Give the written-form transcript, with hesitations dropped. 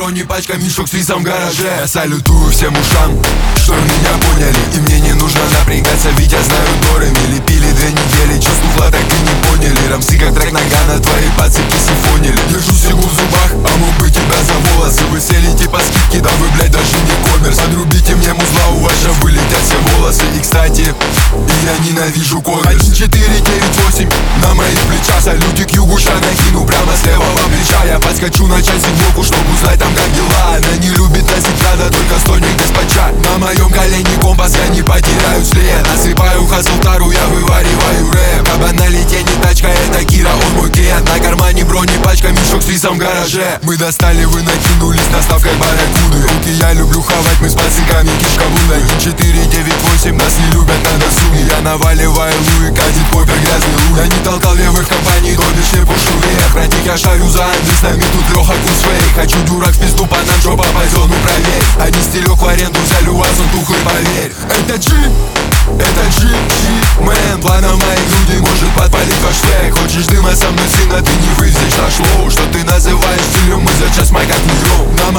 бронепачка, мешок с рисом в гараже. Я салютую всем ушам, что меня поняли, и мне не нужно напрягаться, ведь я знаю норами. Лепили 2 недели, чё слухла, так и не поняли. Рамсы как трек Нагана, твои пацаки симфонили. Держу силу в зубах, а мог бы тебя за волосы. Вы селите по скидке, да вы, блядь, даже не коммерс. Отрубите мне музла, у вас же вылетят все волосы. И кстати, я ненавижу коверс. 1, 4, 9, 8 на моих плечах. Салютик югу, шаг накину прямо с левого плеча. Я подскочу на часик сбоку, чтобы узнать там как дела. Она не любит носить надо, только стольник госпожа. На моем колене компас, я не потеряю след. Насыпаю хасл-тару, я вывариваю рэп. Кабана тени, тачка, это Кира, он мой клиент. На кармане бронепачка, мешок с рисом в гараже. Мы достали, вы накинулись наставкой барракуды. Руки я люблю хавать, мы с пацанками кишка лунда. 1, 4, 9, 8, нас не любят на досуге. Я наваливаю луи, катит попер грязный лук. Я не толкал левых компаний, то бишь не пушу вверх. Братик, я шарю за Андрей, с нами тут Леха Кусфейк. Хочу дурак в пизду по нам, что попадет, ну проверь. Они стелек в аренду взяли, у вас он тухлый, поверь. Это G, мэн. Планом моей груди может подпалить хэштег. Хочешь дыма со мной, сына, ты не выйдешь на шлоу. Что ты называешь стилем, мы за час майкать не гром. На